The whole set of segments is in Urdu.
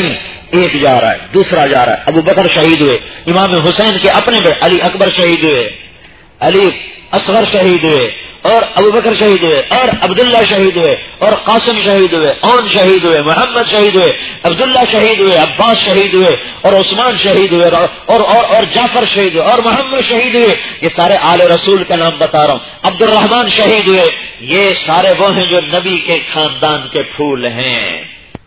ایک جا رہا ہے، دوسرا جا رہا ہے، ابو بکر شہید ہوئے، امام حسین کے اپنے علی اکبر شہید ہوئے، علی اصغر شہید ہوئے، اور ابو بکر شہید ہوئے، اور عبداللہ شہید ہوئے، اور قاسم شہید ہوئے، اون شہید ہوئے، محمد شہید ہوئے، عبداللہ شہید ہوئے، عباس شہید ہوئے، اور عثمان شہید ہوئے، اور جعفر شہید ہوئے، اور محمد شہید ہوئے. یہ سارے آل رسول کا نام بتا رہا ہوں. عبد الرحمان شہید ہوئے. یہ سارے وہ ہیں جو نبی کے خاندان کے پھول ہیں.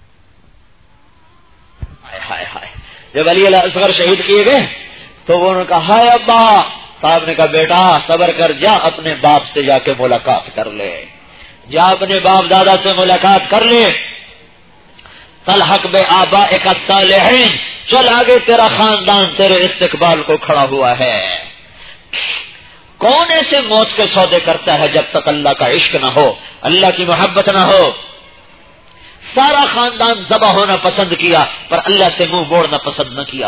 ہائے ہائے. جب علی اصغر شہید کیے گئے تو انہوں نے کہا ہائے ابا. صاحب نے کہا بیٹا صبر کر، جا اپنے باپ سے جا کے ملاقات کر لے، جا اپنے باپ دادا سے ملاقات کر لے. تلحق بے آبائک الصالحین، چل آگے، تیرا خاندان تیرے استقبال کو کھڑا ہوا ہے. کون ایسے موت کے سودے کرتا ہے جب تک اللہ کا عشق نہ ہو، اللہ کی محبت نہ ہو؟ سارا خاندان ذبح ہونا پسند کیا پر اللہ سے منہ موڑنا پسند نہ کیا.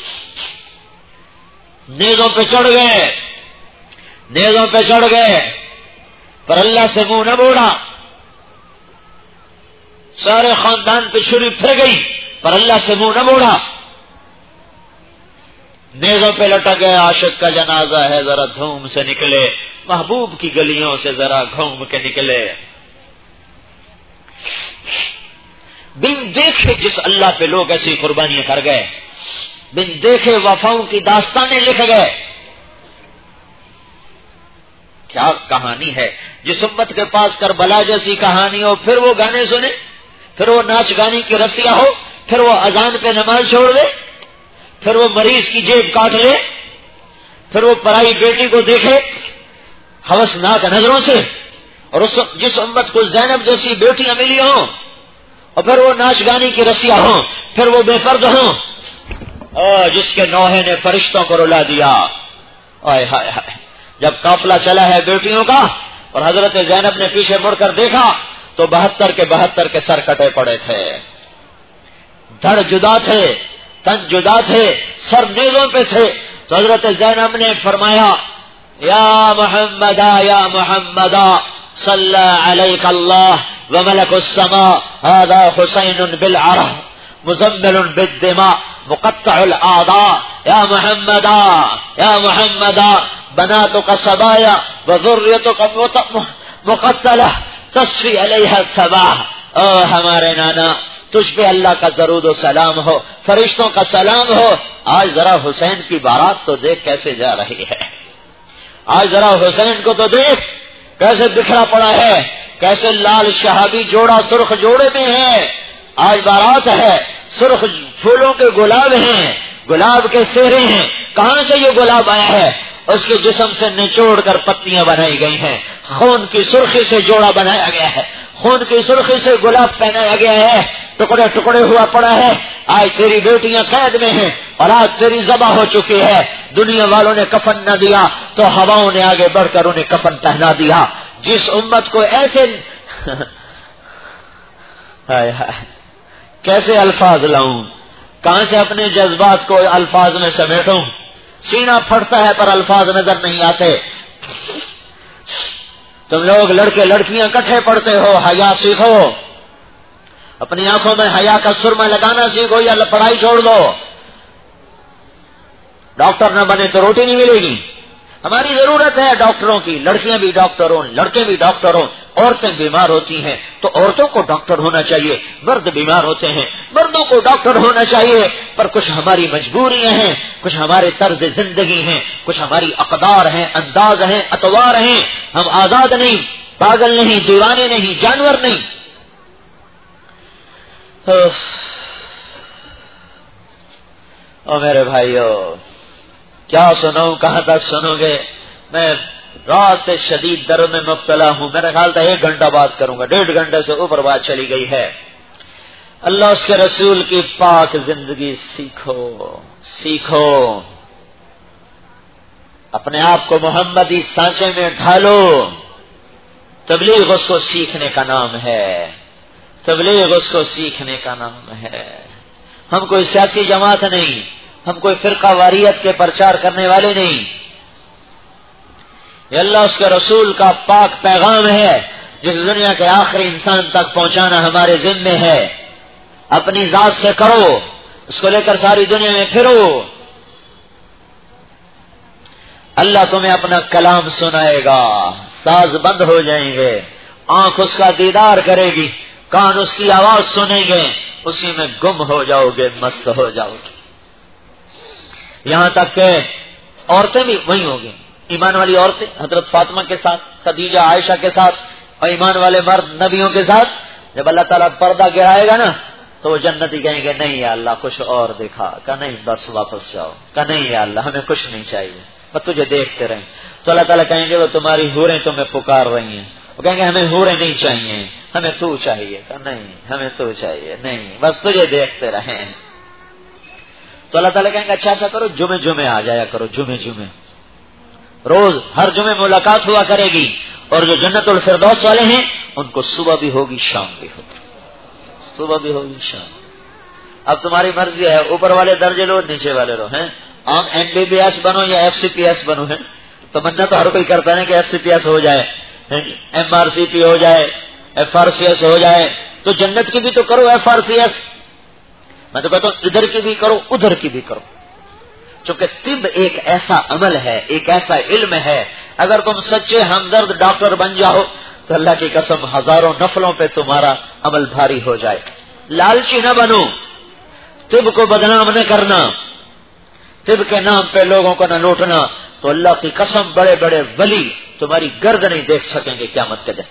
نیزوں پہ چڑھ گئے، نیزوں پہ چڑھ گئے پر اللہ سے منہ نہ موڑا. سارے خاندان پہ چھری پھر گئی پر اللہ سے منہ نہ موڑا. نیزوں پہ لٹک گئے، عاشق کا جنازہ ہے ذرا دھوم سے نکلے، محبوب کی گلیوں سے ذرا گھوم کے نکلے. بن دیکھے جس اللہ پہ لوگ ایسی قربانیاں کر گئے، بن دیکھے وفاؤں کی داستانیں لکھ گئے. کیا کہانی ہے جس امت کے پاس کربلا جیسی کہانی ہو، پھر وہ گانے سنے، پھر وہ ناچ گانے کی رسیاں ہو، پھر وہ اذان پہ نماز چھوڑ دے، پھر وہ مریض کی جیب کاٹ لے، پھر وہ پرائی بیٹی کو دیکھے ہوسناک نظروں سے، اور جس امت کو زینب جیسی بیٹیاں ملی ہوں، اور پھر وہ ناچ گانے کی رسیاں ہوں، پھر وہ بے پرد ہوں، جس کے نوحے نے فرشتوں کو رلا دیا. آئے ہائے ہائے. جب قافلہ چلا ہے بیٹیوں کا اور حضرت زینب نے پیچھے مڑ کر دیکھا تو 72 کے سر کٹے پڑے تھے، دھڑ جدا تھے، تن جدا تھے، سر نیزوں پہ تھے. تو حضرت زینب نے فرمایا یا محمدا یا محمدا صلی علیک اللہ وملک السماء هذا حسین بالعرہ مزمل بالدماء مقطع الاعضاء یا محمدا یا محمدا بناتک صبایا وذریتک مقتلہ تصفی علیہ الصباح. او ہمارے نانا، تجھ پہ اللہ کا درود و سلام ہو، فرشتوں کا سلام ہو. آج ذرا حسین کی بارات تو دیکھ کیسے جا رہی ہے، آج ذرا حسین کو تو دیکھ کیسے بکھرا پڑا ہے، کیسے لال شہابی جوڑا سرخ جوڑے میں ہے. آج بارات ہے، سرخ پھولوں کے گلاب ہیں، گلاب کے سہرے ہیں. کہاں سے یہ گلاب آیا ہے؟ اس کے جسم سے نچوڑ کر پتیاں بنائی گئی ہیں، خون کی سرخی سے جوڑا بنایا گیا ہے، خون کی سرخی سے گلاب پہنایا گیا ہے، ٹکڑے ٹکڑے ہوا پڑا ہے. آج تیری بیٹیاں قید میں ہیں اور آج تیری ذبح ہو چکی ہے. دنیا والوں نے کفن نہ دیا تو ہواؤں نے آگے بڑھ کر انہیں کفن پہنا دیا. جس امت کو ایسے کیسے الفاظ لاؤں، کہاں سے اپنے جذبات کو الفاظ میں سمیٹوں؟ سینہ پھٹتا ہے پر الفاظ نظر نہیں آتے. تم لوگ لڑکے لڑکیاں کٹھے پڑھتے ہو، حیا سیکھو، اپنی آنکھوں میں حیا کا سرما لگانا سیکھو یا پڑھائی چھوڑ دو. ڈاکٹر نہ بنے تو روٹی نہیں ملے گی. ہماری ضرورت ہے ڈاکٹروں کی، لڑکیاں بھی ڈاکٹر ہوں، لڑکے بھی ڈاکٹر ہوں. عورتیں بیمار ہوتی ہیں تو عورتوں کو ڈاکٹر ہونا چاہیے، مرد بیمار ہوتے ہیں مردوں کو ڈاکٹر ہونا چاہیے. پر کچھ ہماری مجبوریاں ہیں، کچھ ہمارے طرز زندگی ہیں، کچھ ہماری اقدار ہیں، انداز ہیں، اطوار ہیں. ہم آزاد نہیں، پاگل نہیں، دیوانے نہیں، جانور نہیں. او میرے بھائیو، کیا سنوں، کہاں تک سنو گے؟ میں رات سے شدید درد میں مبتلا ہوں. میرا خیال تھا 1 گھنٹہ بات کروں گا، 1.5 گھنٹے سے اوپر بات چلی گئی ہے. اللہ اس کے رسول کی پاک زندگی سیکھو، سیکھو، اپنے آپ کو محمدی سانچے میں ڈھالو. تبلیغ اس کو سیکھنے کا نام ہے، تبلیغ اس کو سیکھنے کا نام ہے. ہم کوئی سیاسی جماعت نہیں، ہم کوئی فرقہ واریت کے پرچار کرنے والے نہیں. یہ اللہ اس کے رسول کا پاک پیغام ہے جس دنیا کے آخری انسان تک پہنچانا ہمارے ذمے ہے. اپنی ذات سے کرو، اس کو لے کر ساری دنیا میں پھرو، اللہ تمہیں اپنا کلام سنائے گا، ساز بند ہو جائیں گے، آنکھ اس کا دیدار کرے گی، کان اس کی آواز سنیں گے، اسی میں گم ہو جاؤ گے، مست ہو جاؤ گے۔ یہاں تک کہ عورتیں بھی وہی ہوں گی، ایمان والی عورتیں حضرت فاطمہ کے ساتھ، خدیجہ عائشہ کے ساتھ، اور ایمان والے مرد نبیوں کے ساتھ، جب اللہ تعالیٰ پردہ گرائے گا نا تو وہ جنتی کہیں گے نہیں یا اللہ کچھ اور دکھا، کہ نہیں بس واپس جاؤ، کہ نہیں یا اللہ ہمیں کچھ نہیں چاہیے، بس تجھے دیکھتے رہیں۔ تو اللہ تعالیٰ کہیں گے وہ تمہاری حوریں تمہیں پکار رہی ہیں، وہ کہیں گے ہمیں حوریں نہیں چاہیے، ہمیں تو چاہیے، کہ نہیں ہمیں تو چاہیے، نہیں بس تجھے دیکھتے رہیں۔ تو اللہ تعالیٰ کہیں گے اچھا ایسا کرو، جمعے آ جایا کرو، جمعے روز ہر جمعے ملاقات ہوا کرے گی، اور جو جنت الفردوس والے ہیں ان کو صبح بھی ہوگی شام بھی ہوگی، صبح بھی ہوگی شام۔ اب تمہاری مرضی ہے، اوپر والے درجے لو نیچے والے لو، ہیں عام MBBS بنو یا FCPS بنو، ہے تمنا تو ہر کوئی کرتا ہے کہ FCPS ہو جائے، MRCP ہو جائے، FRCS ہو جائے، تو جنت کی بھی تو کرو FRCS۔ میں تو کہتا ہوں ادھر کی بھی کرو ادھر کی بھی کرو، چونکہ طب ایک ایسا عمل ہے، ایک ایسا علم ہے، اگر تم سچے ہمدرد ڈاکٹر بن جاؤ تو اللہ کی قسم ہزاروں نفلوں پہ تمہارا عمل بھاری ہو جائے۔ لالچی نہ بنو، طب کو بدنام نہ کرنا، طب کے نام پہ لوگوں کو نہ لوٹنا، تو اللہ کی قسم بڑے بڑے ولی تمہاری گرد نہیں دیکھ سکیں گے قیامت کے دن۔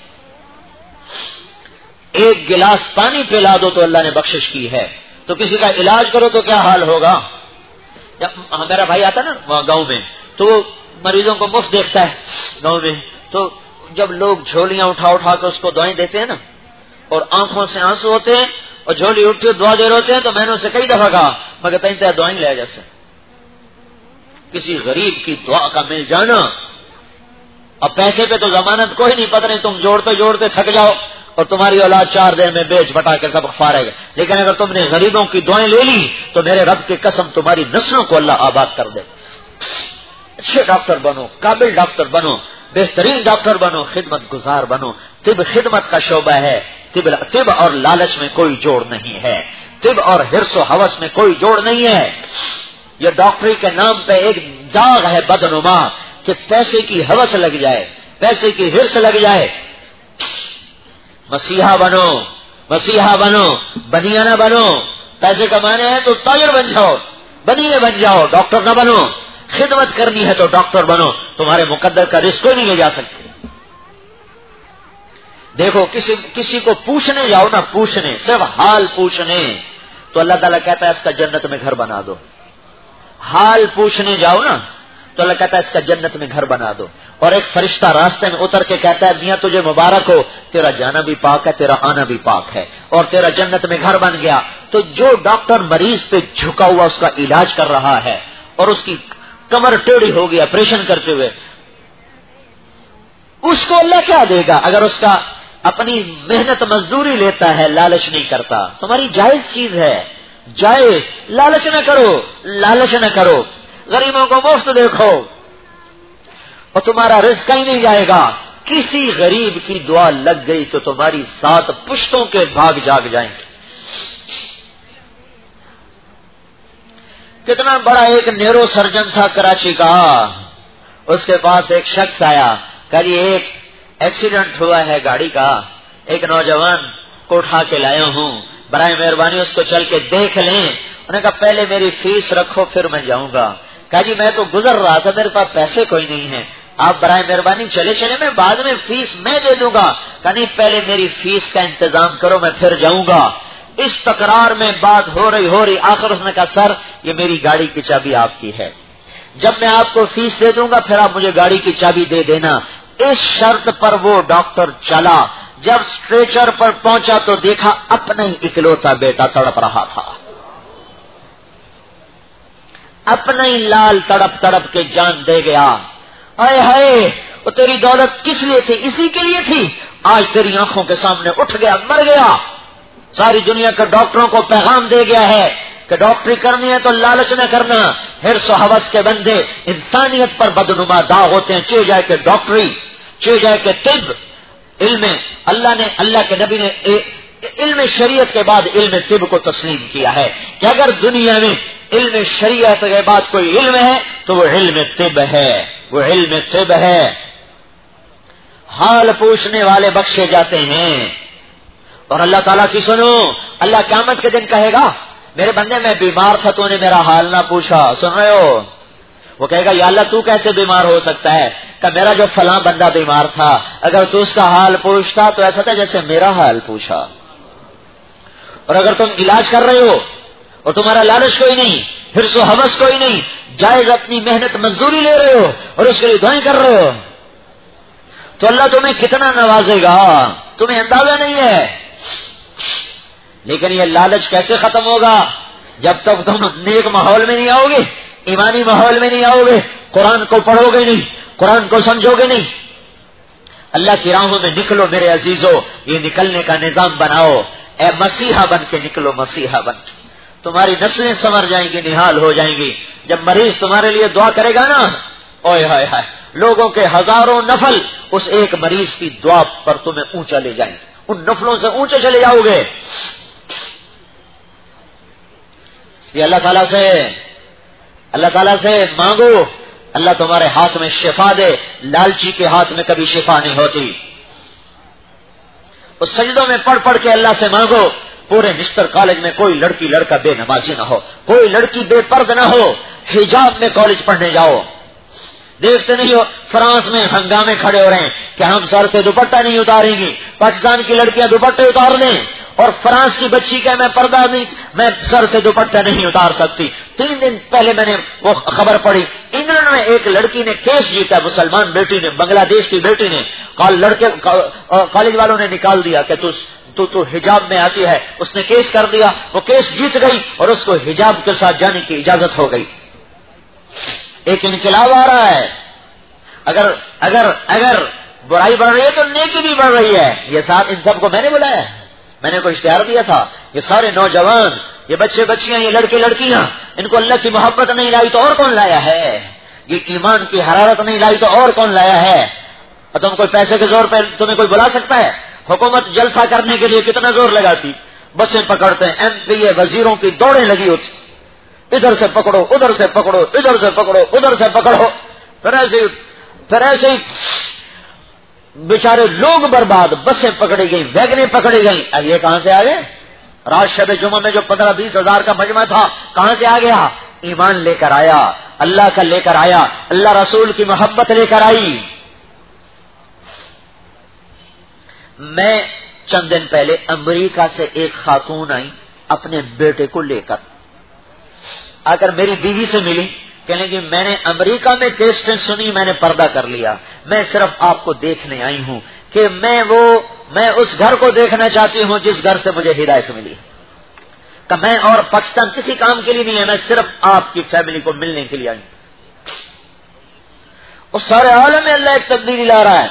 ایک گلاس پانی پلا دو تو اللہ نے بخشش کی ہے، تو کسی کا علاج کرو تو کیا حال ہوگا۔ میرا بھائی آتا نا وہاں گاؤں میں، تو مریضوں کو مفت دیکھتا ہے گاؤں میں، تو جب لوگ جھولیاں اٹھا کے اس کو دعائیں دیتے ہیں نا، اور آنکھوں سے آنسو ہوتے ہیں اور جھولی اٹھتی اور دعا دے رہے ہوتے ہیں، تو میں نے اسے کئی دفعہ کہا مگر تین دعائیں لے جیسے کسی غریب کی دعا کا مل جانا، اب پیسے پہ تو ضمانت کوئی نہیں، پتہ نہیں تم جوڑتے تھک جاؤ اور تمہاری اولاد 4 دن میں بیچ بٹا کے سب فارغ ہے، لیکن اگر تم نے غریبوں کی دعائیں لے لی تو میرے رب کی قسم تمہاری نسلوں کو اللہ آباد کر دے۔ اچھے ڈاکٹر بنو، قابل ڈاکٹر بنو، بہترین ڈاکٹر بنو، خدمت گزار بنو۔ طب خدمت کا شعبہ ہے، طب اور لالچ میں کوئی جوڑ نہیں ہے، طب اور حرص و ہوس میں کوئی جوڑ نہیں ہے۔ یہ ڈاکٹری کے نام پہ ایک داغ ہے بدنما کہ پیسے کی ہوس لگ جائے، پیسے کی حرص لگ جائے۔ مسیحا بنو، بنیانہ بنو، پیسے کمانے ہیں تو تاجر بن جاؤ، بنیے بن جاؤ، ڈاکٹر نہ بنو۔ خدمت کرنی ہے تو ڈاکٹر بنو، تمہارے مقدر کا رزق کوئی نہیں لے جا سکتے۔ دیکھو کسی کو پوچھنے جاؤ نا، پوچھنے صرف حال پوچھنے، تو اللہ تعالیٰ کہتا ہے اس کا جنت میں گھر بنا دو۔ حال پوچھنے جاؤ نا تو اللہ کہتا ہے اس کا جنت میں گھر بنا دو، اور ایک فرشتہ راستے میں اتر کے کہتا ہے میاں تجھے مبارک ہو، تیرا جانا بھی پاک ہے، تیرا آنا بھی پاک ہے، اور تیرا جنت میں گھر بن گیا۔ تو جو ڈاکٹر مریض پہ جھکا ہوا اس کا علاج کر رہا ہے اور اس کی کمر ٹیڑھی ہو گیا آپریشن کرتے ہوئے، اس کو اللہ کیا دے گا اگر اس کا اپنی محنت مزدوری لیتا ہے، لالچ نہیں کرتا۔ تمہاری جائز چیز ہے، جائز، لالچ نہ کرو، غریبوں کو مفت دیکھو اور تمہارا رزق کہیں نہیں جائے گا۔ کسی غریب کی دعا لگ گئی تو تمہاری 7 پشتوں کے بھاگ جاگ جائیں گے۔ کتنا بڑا ایک نیرو سرجن تھا کراچی کا، اس کے پاس ایک شخص آیا، کہا جی ایک ایکسیڈنٹ ہوا ہے گاڑی کا، ایک نوجوان کو اٹھا کے لایا ہوں، برائے مہربانی اس کو چل کے دیکھ لیں۔ انہوں نے کہا پہلے میری فیس رکھو پھر میں جاؤں گا۔ کہا جی میں تو گزر رہا تھا، میرے پاس پیسے کوئی نہیں ہے، آپ برائے مہربانی چلے میں بعد میں فیس میں دے دوں گا۔ کہا نہیں پہلے میری فیس کا انتظام کرو میں پھر جاؤں گا۔ اس تکرار میں بات ہو رہی آخر اس نے کہا سر یہ میری گاڑی کی چابی آپ کی ہے، جب میں آپ کو فیس دے دوں گا پھر آپ مجھے گاڑی کی چابی دے دینا۔ اس شرط پر وہ ڈاکٹر چلا، جب اسٹریچر پر پہنچا تو دیکھا اپنا ہی اکلوتا بیٹا تڑپ رہا تھا، اپنا ہی لال تڑپ کے جان دے گیا۔ آئے ہائے وہ تیری دولت کس لیے تھی؟ اسی کے لیے تھی، آج تیری آنکھوں کے سامنے اٹھ گیا، مر گیا۔ ساری دنیا کے ڈاکٹروں کو پیغام دے گیا ہے کہ ڈاکٹری کرنی ہے تو لالچ نہ کرنا، حرص و ہوس کے بندے انسانیت پر بدنما داغ ہوتے ہیں، چاہے جائے کہ ڈاکٹری، چاہے جائے کہ طب، علم اللہ کے نبی نے علم شریعت کے بعد علم طب کو تسلیم کیا ہے کہ اگر دنیا میں علم شریعت کے بعد کوئی علم ہے تو وہ علم طب ہے، وہ علم طب ہے۔ حال پوچھنے والے بخشے جاتے ہیں۔ اور اللہ تعالیٰ کی سنو، اللہ قیامت کے دن کہے گا میرے بندے میں بیمار تھا تو نے میرا حال نہ پوچھا، سن رہے ہو؟ وہ کہے گا یا اللہ تو کیسے بیمار ہو سکتا ہے؟ کہ میرا جو فلاں بندہ بیمار تھا اگر تو اس کا حال پوچھتا تو ایسا تھا جیسے میرا حال پوچھا۔ اور اگر تم علاج کر رہے ہو اور تمہارا لالچ کوئی نہیں، حرص و ہوس کوئی نہیں، جائز اپنی محنت مزدوری لے رہے ہو اور اس کے لیے دعائیں کر رہے ہو تو اللہ تمہیں کتنا نوازے گا تمہیں اندازہ نہیں ہے۔ لیکن یہ لالچ کیسے ختم ہوگا؟ جب تک تم نیک ماحول میں نہیں آؤ گے، ایمانی ماحول میں نہیں آؤ گے، قرآن کو پڑھو گے نہیں، قرآن کو سمجھو گے نہیں۔ اللہ کی راہوں میں نکلو میرے عزیزو، یہ نکلنے کا نظام بناؤ، اے مسیحا بن کے نکلو، مسیحا بن کے تمہاری نسلیں سنور جائیں گی، نحال ہو جائیں گی۔ جب مریض تمہارے لیے دعا کرے گا نا، اوئے ہائے ہائے، لوگوں کے ہزاروں نفل اس ایک مریض کی دعا پر تمہیں اونچا لے جائیں گے، ان نفلوں سے اونچے چلے جاؤ گے۔ یہ اللہ تعالیٰ سے مانگو، اللہ تمہارے ہاتھ میں شفا دے، لالچی کے ہاتھ میں کبھی شفا نہیں ہوتی۔ اس سجدوں میں پڑھ پڑھ کے اللہ سے مانگو، پورے نشتر کالج میں کوئی لڑکی لڑکا بے نمازی نہ ہو، کوئی لڑکی بے پرد نہ ہو، حجاب میں کالج پڑھنے جاؤ۔ دیکھتے نہیں ہو فرانس میں ہنگامے کھڑے ہو رہے ہیں کہ ہم سر سے دوپٹہ نہیں اتاریں گی، پاکستان کی لڑکیاں دوپٹے اتار دیں، اور فرانس کی بچی کہ میں پردہ نہیں، میں سر سے دوپٹہ نہیں اتار سکتی۔ 3 دن پہلے میں نے وہ خبر پڑھی، انگلینڈ میں ایک لڑکی نے کیس جیتا، مسلمان بیٹی نے، بنگلہ دیش کی بیٹی نے، کالج والوں نے نکال دیا کہ تو حجاب میں آتی ہے، اس نے کیس کر دیا، وہ کیس جیت گئی اور اس کو حجاب کے ساتھ جانے کی اجازت ہو گئی۔ ایک انقلاب آ رہا ہے۔ اگر برائی بڑھ رہی ہے تو نیکی بھی بڑھ رہی ہے۔ یہ ساتھ ان سب کو میں نے بلایا، میں نے کوئی اشتہار دیا تھا، یہ سارے نوجوان، یہ بچے بچیاں، یہ لڑکے لڑکیاں، ان کو اللہ کی محبت نہیں لائی تو اور کون لایا ہے؟ یہ ایمان کی حرارت نہیں لائی تو اور کون لایا ہے؟ اور تم کوئی پیسے کے زور پہ تمہیں کوئی بلا سکتا ہے؟ حکومت جلسہ کرنے کے لیے کتنا زور لگاتی، بسیں پکڑتے ہیں، ایم پی اے وزیروں کی دوڑیں لگی ہوتی، ادھر سے پکڑو، ادھر سے پکڑو، ادھر سے پکڑو، ادھر سے پکڑو، پھر ایسے ہی بیچارے لوگ برباد، بسیں پکڑی گئی، ویگنیں پکڑی گئی۔ یہ کہاں سے آ گئے؟ رات شب جمعہ میں جو 15-20 ہزار کا مجمع تھا کہاں سے آ گیا؟ ایمان لے کر آیا، اللہ کا لے کر آیا، اللہ رسول کی محبت لے کر آئی۔ میں چند دن پہلے امریکہ سے ایک خاتون آئی اپنے بیٹے کو لے کر، آ کر میری بیوی سے ملی، کہنے کہ میں نے امریکہ میں کیسٹیں سنی، میں نے پردہ کر لیا، میں صرف آپ کو دیکھنے آئی ہوں کہ میں اس گھر کو دیکھنا چاہتی ہوں جس گھر سے مجھے ہدایت ملی، کہ میں اور پاکستان کسی کام کے لیے نہیں ہے، میں صرف آپ کی فیملی کو ملنے کے لیے آئی ہوں۔ اس سارے عالم میں اللہ ایک تبدیلی لا رہا ہے۔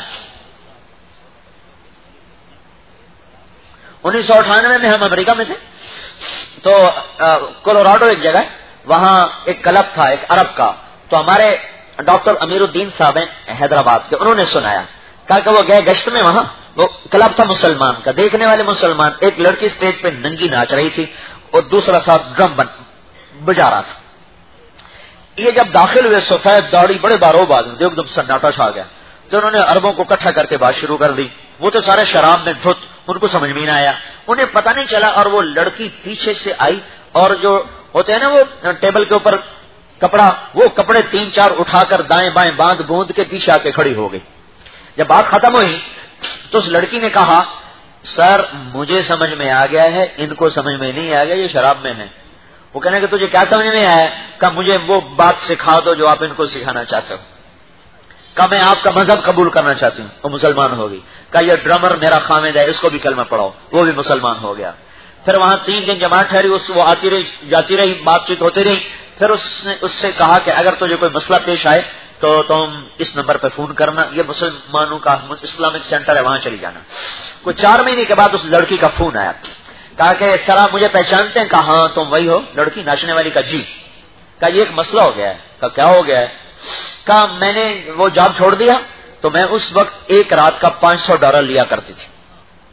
1998 میں ہم امریکہ میں تھے، تو کولوراڈو ایک جگہ ہے، وہاں ایک کلب تھا ایک عرب کا، تو ہمارے ڈاکٹر امیر الدین صاحب ہیں حیدرآباد کے، انہوں نے سنایا، کہا کہ وہ گئے گشت میں، وہاں وہ کلب تھا مسلمان کا، دیکھنے والے مسلمان، ایک لڑکی اسٹیج پہ ننگی ناچ رہی تھی اور دوسرا ساتھ ڈرم بجا رہا تھا۔ یہ جب داخل ہوئے سفید داڑھی بڑے باروب آدمی، ایک دم سناٹا چھا گیا، تو انہوں نے عربوں کو اکٹھا کر کے بات شروع کر دی، وہ تو سارے شراب میں دھت، ان کو سمجھ میں نہ آیا، انہیں پتہ نہیں چلا، اور وہ لڑکی پیچھے سے آئی اور جو ہوتے ہیں نا وہ ٹیبل کے اوپر کپڑا، وہ کپڑے 3-4 اٹھا کر دائیں بائیں باندھ بوند کے پیچھے آ کے کھڑی ہو گئی۔ جب بات ختم ہوئی تو اس لڑکی نے کہا سر مجھے سمجھ میں آ گیا ہے، ان کو سمجھ میں نہیں آ گیا، یہ شراب میں ہے۔ وہ کہنے کہ تجھے کیا سمجھ میں آیا؟ کہ مجھے وہ بات سکھا دو جو آپ ان کو سکھانا چاہتے ہو۔ کہ میں آپ کا مذہب قبول کرنا چاہتی ہوں۔ وہ مسلمان ہو گئی۔ کہ یہ ڈرمر میرا خامد ہے، اس کو بھی کلمہ پڑھاؤ، وہ بھی مسلمان ہو گیا۔ پھر وہاں 3 دن جماعت ٹھہری، وہ آتی رہی جاتی رہی، بات چیت ہوتی رہی۔ پھر اس نے اس سے کہا کہ اگر تجھے کوئی مسئلہ پیش آئے تو تم اس نمبر پہ فون کرنا، یہ مسلمانوں کا اسلامک سینٹر ہے، وہاں چلی جانا۔ کوئی 4 مہینے کے بعد اس لڑکی کا فون آیا، کہا کہ سر آپ مجھے پہچانتے ہیں؟ کہا ہاں تم وہی ہو لڑکی ناچنے والی؟ کا جی۔ کہا یہ ایک مسئلہ ہو گیا ہے۔ کہا کیا ہو گیا ہے؟ کہا میں نے وہ جاب چھوڑ دیا، تو میں اس وقت ایک رات کا $500 لیا کرتی تھی،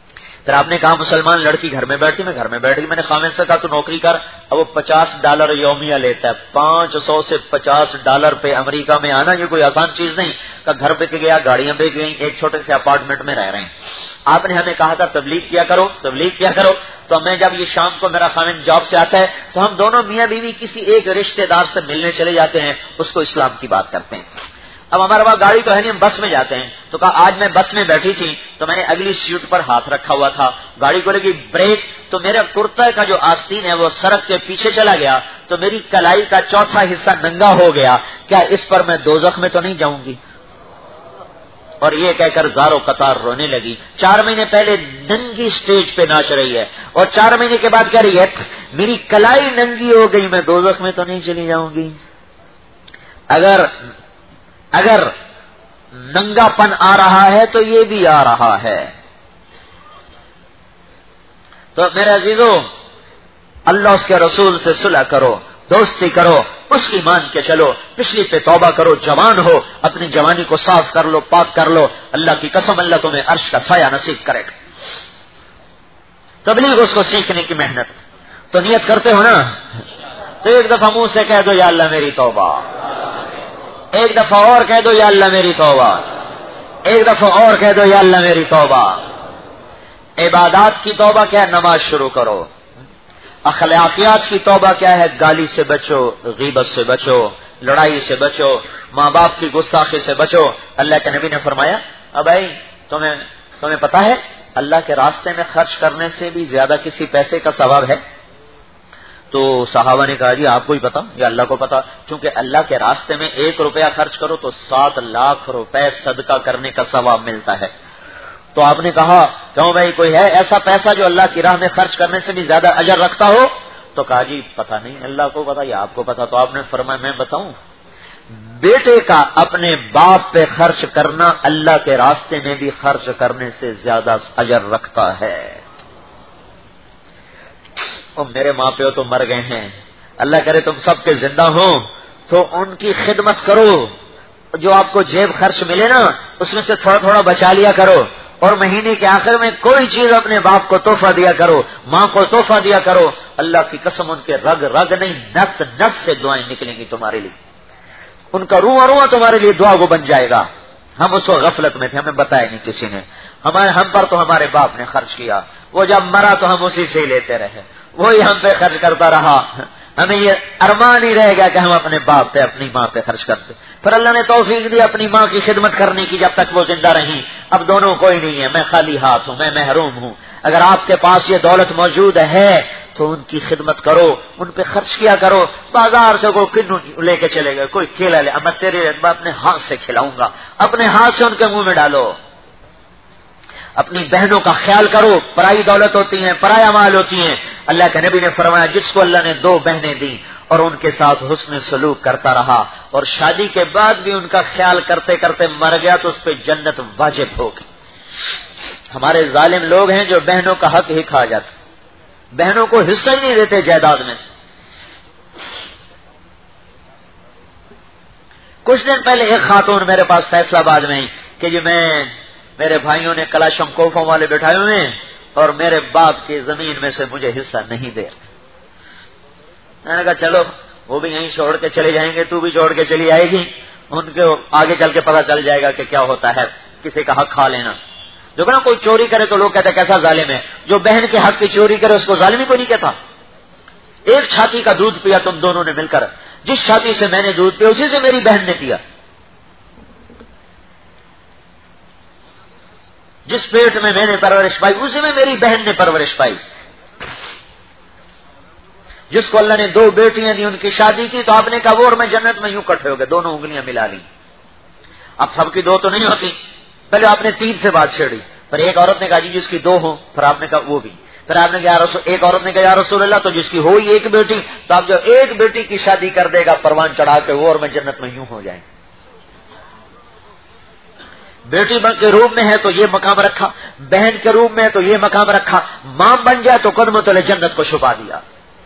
پھر آپ نے کہا مسلمان لڑکی گھر میں بیٹھی، میں گھر میں بیٹھ گئی، میں نے خامد سے کہا تو نوکری کر، اب وہ $50 یومیہ لیتا ہے، $500 سے $50 پہ امریکہ میں آنا یہ کوئی آسان چیز نہیں، کہ گھر بک گیا، گاڑیاں بک گئیں، ایک چھوٹے سے اپارٹمنٹ میں رہ رہے ہیں۔ آپ نے ہمیں کہا تھا تبلیغ کیا کرو، تبلیغ کیا کرو، تو میں جب یہ شام کو میرا خامد جاب سے آتا ہے تو ہم دونوں میاں بیوی کسی ایک رشتہ دار سے ملنے چلے جاتے ہیں، اس کو اسلام کی بات کرتے ہیں۔ اب ہمارے پاس گاڑی تو ہے نہیں، ہم بس میں جاتے ہیں، تو کہا آج میں بس میں بیٹھی تھی تو میں نے اگلی سیٹ پر ہاتھ رکھا ہوا تھا، گاڑی کو لگی بریک تو میرا کرتا کا جو آستین ہے وہ سڑک کے پیچھے چلا گیا تو میری کلائی کا چوتھا حصہ ننگا ہو گیا، کیا اس پر میں دوزخ میں تو نہیں جاؤں گی؟ اور یہ کہہ کر زاروں قطار رونے لگی۔ 4 مہینے پہلے ننگی سٹیج پہ ناچ رہی ہے اور 4 مہینے کے بعد کہہ رہی ہے میری کلائی ننگی ہو گئی، میں دوزخ میں تو نہیں چلی جاؤں گی۔ اگر ننگا پن آ رہا ہے تو یہ بھی آ رہا ہے۔ تو میرے عزیزو، اللہ اس کے رسول سے صلح کرو، دوستی کرو، اس کی مان کے چلو، پچھلی پہ توبہ کرو، جوان ہو، اپنی جوانی کو صاف کر لو، پاک کر لو، اللہ کی قسم اللہ تمہیں عرش کا سایہ نصیب کرے گا۔ تبلیغ اس کو سیکھنے کی محنت، تو نیت کرتے ہو نا، تو ایک دفعہ منہ سے کہہ دو یا اللہ میری توبہ، ایک دفعہ اور کہہ دو یا اللہ میری توبہ، ایک دفعہ اور کہہ دو یا اللہ میری توبہ۔ عبادات کی توبہ کیا ہے؟ نماز شروع کرو۔ اخلاقیات کی توبہ کیا ہے؟ گالی سے بچو، غیبت سے بچو، لڑائی سے بچو، ماں باپ کی گستاخی سے بچو۔ اللہ کے نبی نے فرمایا اب بھائی تمہیں پتا ہے اللہ کے راستے میں خرچ کرنے سے بھی زیادہ کسی پیسے کا ثواب ہے؟ تو صحابہ نے کہا جی آپ کو ہی پتا یا اللہ کو پتا، چونکہ اللہ کے راستے میں 1 روپیہ خرچ کرو تو 7 لاکھ روپے صدقہ کرنے کا ثواب ملتا ہے۔ تو آپ نے کہا کیوں بھائی کوئی ہے ایسا پیسہ جو اللہ کی راہ میں خرچ کرنے سے بھی زیادہ اجر رکھتا ہو؟ تو کہا جی پتا نہیں، اللہ کو پتا یا آپ کو پتا۔ تو آپ نے فرمایا میں بتاؤں، بیٹے کا اپنے باپ پہ خرچ کرنا اللہ کے راستے میں بھی خرچ کرنے سے زیادہ اجر رکھتا ہے۔ میرے ماں پیو تو مر گئے ہیں، اللہ کرے تم سب کے زندہ ہوں تو ان کی خدمت کرو، جو آپ کو جیب خرچ ملے نا اس میں سے تھوڑا تھوڑا بچا لیا کرو، اور مہینے کے آخر میں کوئی چیز اپنے باپ کو تحفہ دیا کرو، ماں کو تحفہ دیا کرو۔ اللہ کی قسم ان کے رگ رگ نہیں نس نس سے دعائیں نکلیں گی تمہارے لیے، ان کا روح روح تمہارے لیے دعا کو بن جائے گا۔ ہم اس وقت غفلت میں تھے، ہمیں بتایا نہیں کسی نے، ہم پر تو ہمارے باپ نے خرچ کیا، وہ جب مرا تو ہم اسی سے ہی لیتے رہے، وہی ہم پہ خرچ کرتا رہا۔ ہمیں یہ ارمان ہی رہے گا کہ ہم اپنے باپ پہ اپنی ماں پہ خرچ کرتے۔ پھر اللہ نے توفیق دی اپنی ماں کی خدمت کرنے کی جب تک وہ زندہ رہیں۔ اب دونوں کوئی نہیں ہے، میں خالی ہاتھ ہوں، میں محروم ہوں۔ اگر آپ کے پاس یہ دولت موجود ہے تو ان کی خدمت کرو، ان پہ خرچ کیا کرو۔ بازار سے کوئی کنو لے کے چلے گئے، کوئی کیلا لے، میں تیرے اپنے ہاتھ سے کھلاؤں گا، اپنے ہاتھ سے ان کے منہ میں ڈالو۔ اپنی بہنوں کا خیال کرو، پرائی دولت ہوتی ہیں، پرایا مال ہوتی ہیں۔ اللہ کے نبی نے فرمایا جس کو اللہ نے 2 بہنیں دی اور ان کے ساتھ حسن سلوک کرتا رہا اور شادی کے بعد بھی ان کا خیال کرتے کرتے مر گیا تو اس پہ جنت واجب ہوگی۔ ہمارے ظالم لوگ ہیں جو بہنوں کا حق ہی کھا جاتے، بہنوں کو حصہ ہی نہیں دیتے جائیداد میں سے۔ کچھ دن پہلے ایک خاتون میرے پاس فیصلہ آباد میں کہ جی میرے بھائیوں نے کلاشنکوفوں والے بٹھائے ہوئے ہیں اور میرے باپ کی زمین میں سے مجھے حصہ نہیں دے۔ میں نے کہا چلو وہ بھی یہیں چھوڑ کے چلے جائیں گے، تو بھی چھوڑ کے چلی آئے گی، ان کے آگے چل کے پتہ چل جائے گا کہ کیا ہوتا ہے کسی کا حق کھا لینا۔ جو نا کوئی چوری کرے تو لوگ کہتے ہیں کیسا ظالم ہے، جو بہن کے حق کی چوری کرے اس کو ظالم ہی کوئی نہیں کہتا۔ ایک چھاتی کا دودھ پیا تم دونوں نے مل کر، جس چھاتی سے میں نے دودھ پیا اسی سے میری بہن نے پیا، جس پیٹ میں نے پرورش پائی اسی میں میری بہن نے پرورش پائی۔ جس کو اللہ نے 2 بیٹیاں دی ان کی شادی کی تو آپ نے کہا وہ اور میں جنت میں یوں کٹھے ہو گئے، دونوں انگلیاں ملا لی۔ اب سب کی 2 تو نہیں ہوتی، پہلے آپ نے 3 سے بات چھیڑی، پھر ایک عورت نے کہا جی جس کی 2 ہوں، پھر آپ نے کہا وہ بھی، پھر آپ نے کہا ایک عورت نے کہا یا رسول اللہ تو جس کی ہوئی 1 بیٹی، تو آپ جو 1 بیٹی کی شادی کر دے گا پروان چڑھا کے وہ اور میں جنت میں یوں ہو جائیں۔ بیٹی بن کے روپ میں ہے تو یہ مقام رکھا، بہن کے روپ میں ہے تو یہ مقام رکھا، ماں بن جائے تو قدمت جنت کو چھپا دیا۔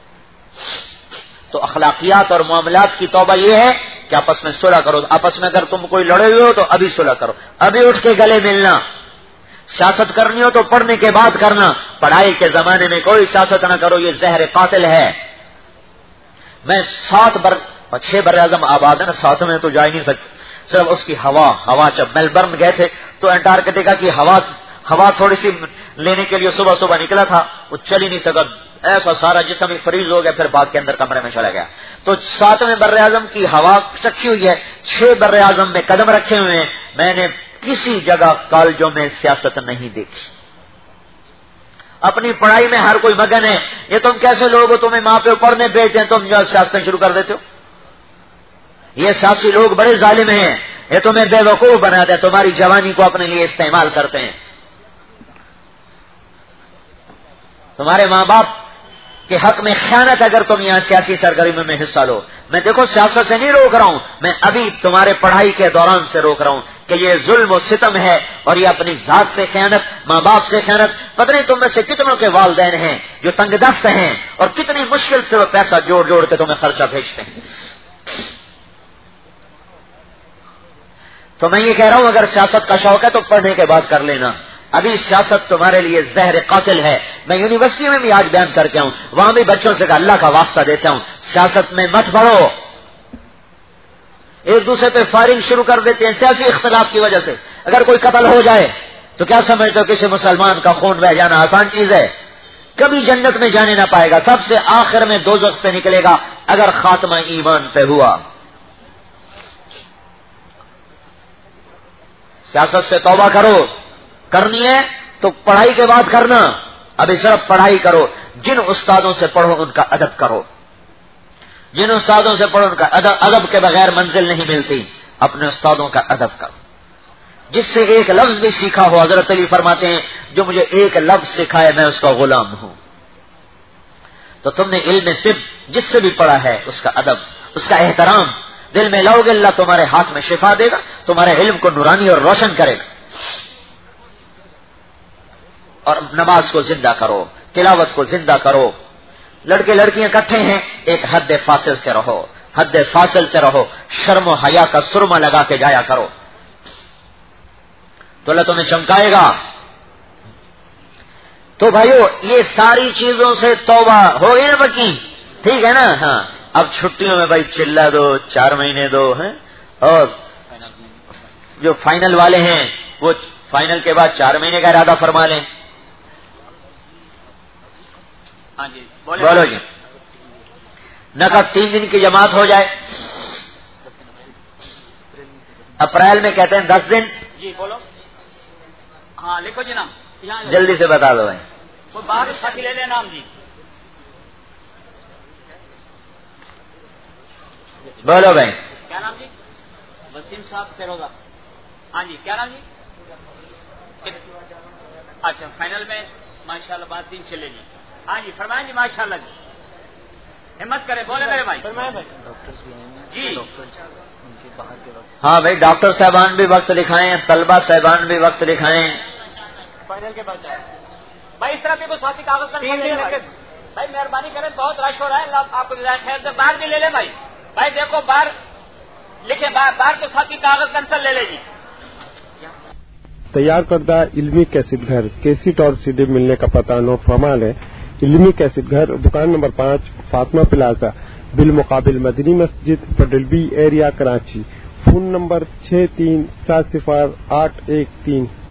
تو اخلاقیات اور معاملات کی توبہ یہ ہے کہ آپس میں صلح کرو۔ آپس میں اگر تم کوئی لڑے ہوئے ہو تو ابھی صلح کرو، ابھی اٹھ کے گلے ملنا۔ سیاست کرنی ہو تو پڑھنے کے بعد کرنا، پڑھائی کے زمانے میں کوئی سیاست نہ کرو، یہ زہر قاتل ہے۔ میں 6 بر اعظم آباد ہے نا، 7 میں تو جا ہی نہیں سکتے، صرف اس کی ہوا جب میلبرن گئے تھے تو انٹارکٹیکا کی ہوا تھوڑی سی لینے کے لیے صبح نکلا تھا، وہ چل ہی نہیں سکا، ایسا سارا جسم ہی فریز ہو گیا، پھر باغ کے اندر کمرے میں چلا گیا۔ تو 7ویں بر اعظم کی ہوا چکھی ہوئی ہے، 6 بر اعظم میں قدم رکھے ہوئے ہیں، میں نے کسی جگہ کالجوں میں سیاست نہیں دیکھی۔ اپنی پڑھائی میں ہر کوئی مگن ہے، یہ تم کیسے لوگ ہو، تمہیں ماں پہ پڑھنے بھیجتے ہیں، تم جو سیاستیں شروع کر دیتے ہو۔ یہ سیاسی لوگ بڑے ظالم ہیں، یہ تمہیں بے وقوف بناتے ہیں، تمہاری جوانی کو اپنے لیے استعمال کرتے ہیں۔ تمہارے ماں باپ کے حق میں خیانت اگر تم یہاں سیاسی سرگرمیوں میں حصہ لو۔ میں دیکھو سیاست سے نہیں روک رہا ہوں، میں ابھی تمہارے پڑھائی کے دوران سے روک رہا ہوں کہ یہ ظلم و ستم ہے، اور یہ اپنی ذات سے خیانت، ماں باپ سے خیانت۔ پتہ نہیں تم میں سے کتنوں کے والدین ہیں جو تنگ دست ہیں، اور کتنی مشکل سے وہ پیسہ جوڑ کے تمہیں خرچہ بھیجتے ہیں۔ تو میں یہ کہہ رہا ہوں اگر سیاست کا شوق ہے تو پڑھنے کے بعد کر لینا، ابھی سیاست تمہارے لیے زہر قاتل ہے۔ میں یونیورسٹی میں بھی آج بیان کر کے ہوں، وہاں بھی بچوں سے اللہ کا واسطہ دیتا ہوں، سیاست میں مت پڑھو۔ ایک دوسرے پہ فائرنگ شروع کر دیتے ہیں سیاسی اختلاف کی وجہ سے۔ اگر کوئی قتل ہو جائے تو کیا سمجھتے ہو کسی مسلمان کا خون بہ جانا آسان چیز ہے؟ کبھی جنت میں جانے نہ پائے گا، سب سے آخر میں دوزخ سے نکلے گا اگر خاتمہ ایمان پہ ہوا۔ سیاست سے توبہ کرو، کرنی ہے تو پڑھائی کے بعد کرنا، ابھی صرف پڑھائی کرو۔ جن استادوں سے پڑھو ان کا ادب کرو، جن استادوں سے پڑھو ان کا ادب کے بغیر منزل نہیں ملتی، اپنے استادوں کا ادب کرو۔ جس سے ایک لفظ بھی سیکھا ہو، حضرت علی فرماتے ہیں جو مجھے ایک لفظ سکھائے میں اس کا غلام ہوں۔ تو تم نے علم طب جس سے بھی پڑھا ہے اس کا ادب، اس کا احترام دل میں لاؤ گے، اللہ تمہارے ہاتھ میں شفا دے گا، تمہارے علم کو نورانی اور روشن کرے گا۔ اور نماز کو زندہ کرو، تلاوت کو زندہ کرو۔ لڑکے لڑکیاں اکٹھے ہیں، ایک حد فاصل سے رہو، حد فاصل سے رہو، شرم و حیا کا سرما لگا کے جایا کرو تو اللہ تمہیں چمکائے گا۔ تو بھائیو یہ ساری چیزوں سے توبہ ہو گئی نا پکی، ٹھیک ہے نا؟ ہاں، اب چھٹیوں میں بھائی چلا دو، 4 مہینے دو ہیں، اور جو فائنل والے ہیں وہ فائنل کے بعد 4 مہینے کا ارادہ فرما لیں۔ ہاں جی بولو جی، نقد 3 دن کی جماعت ہو جائے، اپریل میں کہتے ہیں 10 دن۔ جی بولو، ہاں لکھو جی نام، جلدی سے بتا دو بھائی، کوئی باہر ساتھی لے لے نام جی۔ بولو بھائی، کیا نام جی؟ وسیم صاحب فیروزہ۔ ہاں جی کیا نام جی؟ اچھا فائنل میں ماشاءاللہ بات 3 چلے گی۔ ہاں جی فرمائیں جی، ماشاءاللہ جی، ہمت کرے، بولے میرے بھائی جی۔ ہاں بھائی ڈاکٹر صاحبان بھی وقت دکھائیں، طلبہ صاحبان بھی وقت دکھائیں۔ فائنل کے بعد بھائی اس طرح بھی کوئی ساتھی کاغذ پر 3 دن بھائی مہربانی کریں، بہت رش ہو رہا ہے، اللہ آپ کو جزائے خیر سے۔ باہر بھی لے لیں بھائی، بھائی دیکھو باہر لکھے، باہر کو ساتھی کاغذ پینسل لے لے جی۔ تیار کردہ علمی کیسٹ گھر، کیسٹ اور سی ڈی ملنے کا پتہ نو فرمان ہے۔ علمی کیسٹ گھر، دکان نمبر 5، فاطمہ پلازا، بالمقابل مدنی مسجد، پڈل B area, Karachi. Phone number 63708113۔